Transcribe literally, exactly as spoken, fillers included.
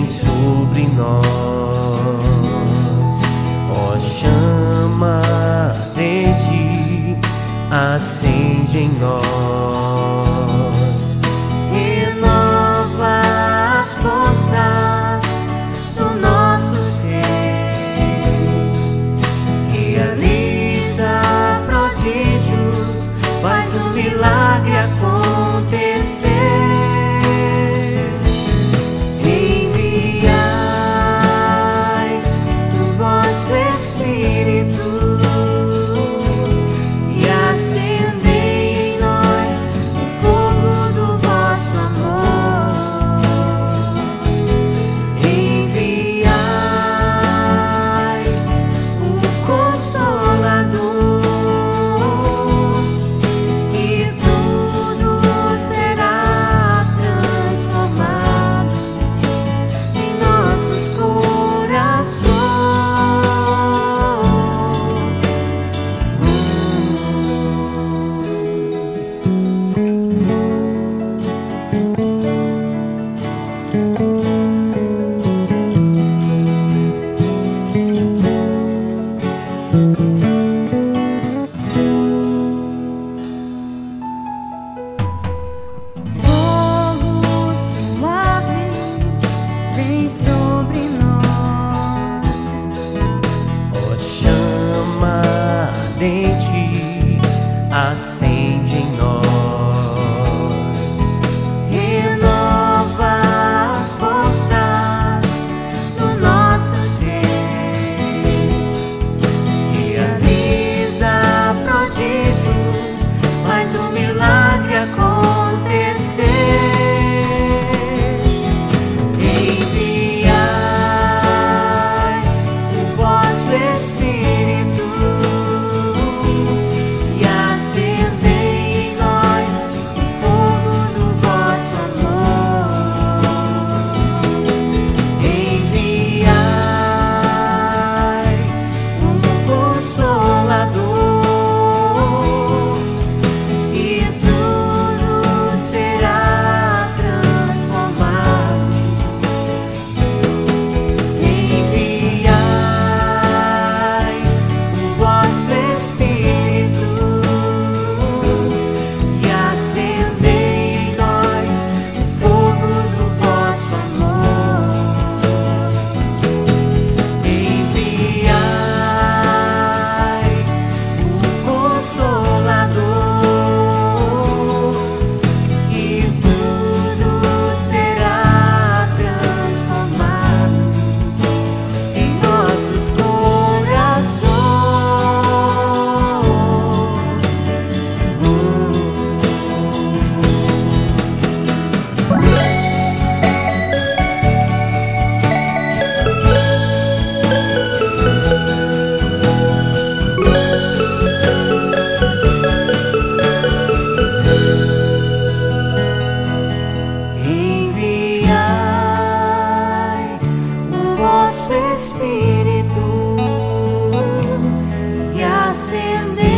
vem sobre nós, ó chama ardente, acende em nós, renova as forças do nosso ser, realiza prodígios, faz um milagre acontecer. Enviai o vosso Espírito e acendei em nós o fogo do vosso amor. Enviai o Consolador e tudo será transformado em nossos corações. Fogo suave vem sobre nós, ó chama ardente, acende em nós, renova as forças do nosso ser, realiza prodígios, faz um milagre acontecer. Enviai o vosso Espírito e acendei em nós o fogo do vosso amor. Enviai o Consolador e tudo será transformado. Enviai o vosso Espírito e acendei em nós o fogo do vosso amor. Enviai o Consolador e tudo será transformado em nossos corações. Enviai o vosso Espírito e acendei